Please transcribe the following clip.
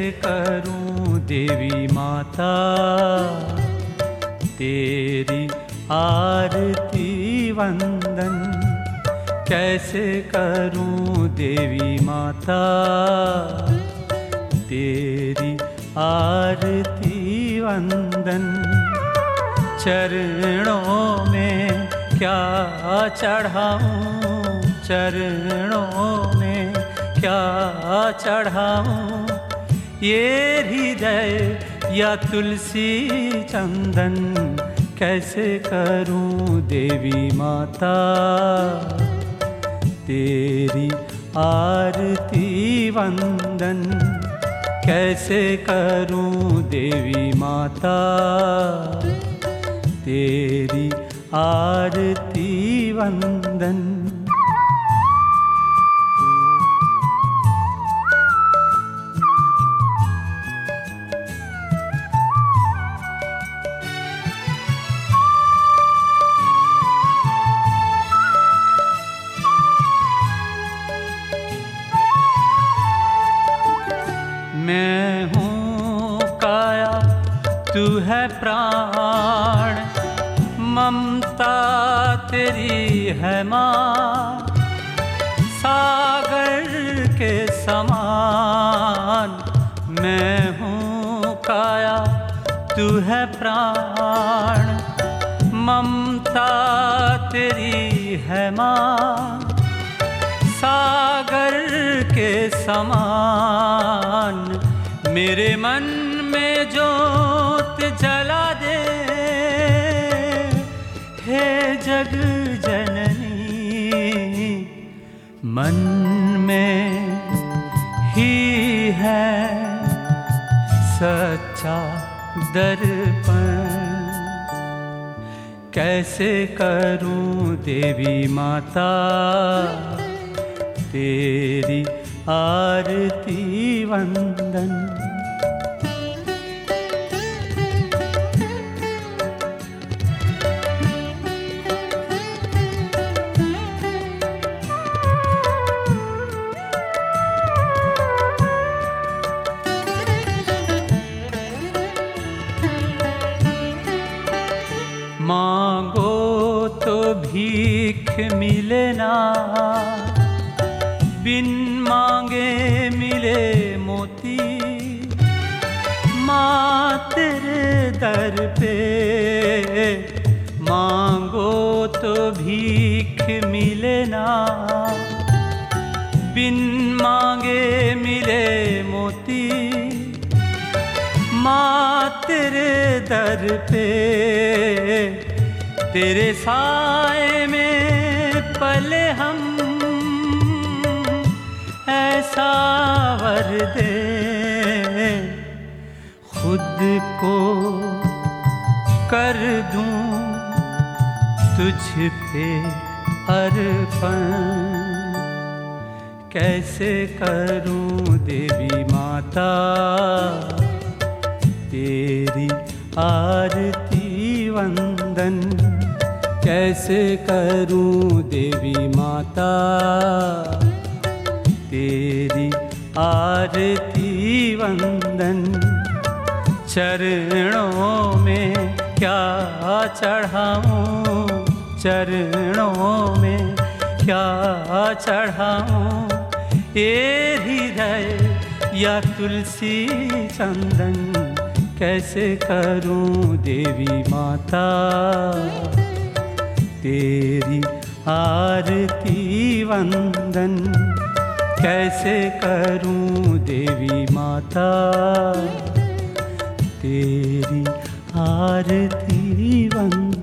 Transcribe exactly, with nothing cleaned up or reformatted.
करूं देवी माता तेरी आरती वंदन, कैसे करूं देवी माता तेरी आरती वंदन। चरणों में क्या चढ़ाऊं, चरणों में क्या चढ़ाऊं, ये हृदय या तुलसी चंदन, कैसे करूं देवी माता तेरी आरती वंदन, कैसे करूं देवी माता तेरी आरती वंदन। मैं हूँ काया तू है प्राण, ममता तेरी है माँ, सागर के समान। मैं हूँ काया तू है प्राण, ममता तेरी है माँ, सागर के समान। मेरे मन में जोत जला दे हे जग जननी, मन में ही है सच्चा दर्पण, कैसे करूं देवी माता तेरी आरती वंदन। मांगो तो भीख मिले ना, बिन मांगे मिले मोती। माँ तेरे दर पे मांगो तो भीख मिले ना, बिन मांगे मिले मोती। माँ तेरे दर पे तेरे साए में पले हम, ऐसा वर दे खुद को कर दूं तुझ पे अर्पण, कैसे करूं देवी माता तेरी आरती वंदन, कैसे करूं देवी माता तेरी आरती वंदन। चरणों में क्या चढ़ाऊं, चरणों में क्या चढ़ाऊं, ये हृदय या तुलसी चंदन, कैसे करूं देवी माता तेरी आरती वंदन, कैसे करूं देवी माता तेरी आरती वंदन।